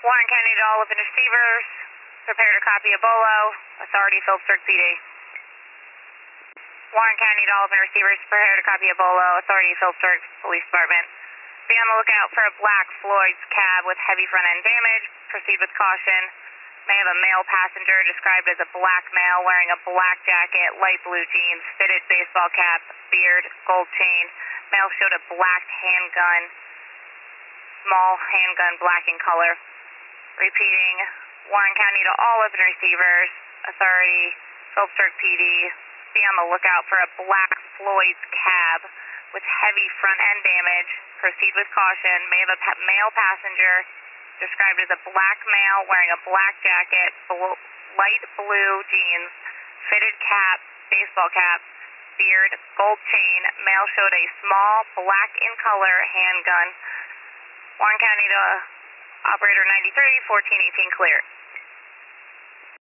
Warren County to all open receivers. Prepare to copy a BOLO. Authority Phillipsburg PD. Warren County to all open receivers. Prepare to copy a BOLO. Authority Phillipsburg Police Department. Be on the lookout for a black Floyd's cab with heavy front end damage. Proceed with caution. May have a male passenger described as a black male wearing a black jacket, light blue jeans, fitted baseball cap, beard, gold chain. Male showed a black handgun, small handgun, black in color. Repeating, Warren County to all open receivers. Authority Phillipsburg PD. Be on the lookout for a black Floyd's cab with heavy front end damage. Proceed with caution. May have a male passenger described as a black male wearing a black jacket, light blue jeans, fitted cap, baseball cap, beard, gold chain. Male showed a small black in color handgun. Warren County to operator 93, 1418 clear.